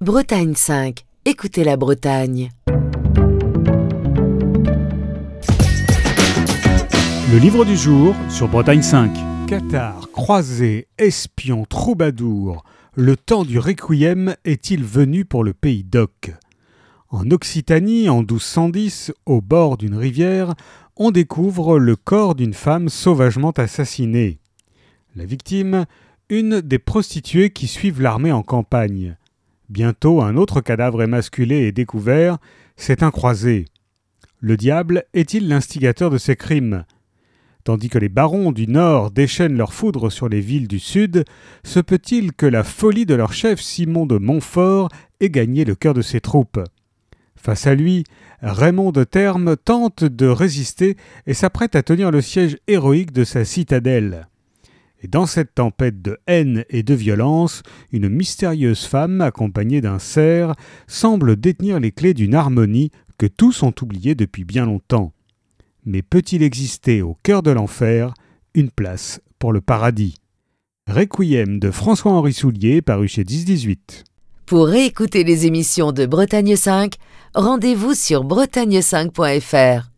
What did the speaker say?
Bretagne 5, écoutez la Bretagne. Le livre du jour sur Bretagne 5. Cathare, croisé, espion, troubadour, le temps du requiem est-il venu pour le pays d'Oc ? En Occitanie, en 1210, au bord d'une rivière, on découvre le corps d'une femme sauvagement assassinée. La victime, une des prostituées qui suivent l'armée en campagne. Bientôt, un autre cadavre émasculé est découvert, c'est un croisé. Le diable est-il l'instigateur de ces crimes ? Tandis que les barons du Nord déchaînent leur foudre sur les villes du Sud, se peut-il que la folie de leur chef Simon de Montfort ait gagné le cœur de ses troupes ? Face à lui, Raymond de Termes tente de résister et s'apprête à tenir le siège héroïque de sa citadelle. Et dans cette tempête de haine et de violence, une mystérieuse femme, accompagnée d'un cerf, semble détenir les clés d'une harmonie que tous ont oubliée depuis bien longtemps. Mais peut-il exister au cœur de l'enfer une place pour le paradis ? Requiem de François-Henri Soulier, paru chez 10-18. Pour réécouter les émissions de Bretagne 5, rendez-vous sur bretagne5.fr.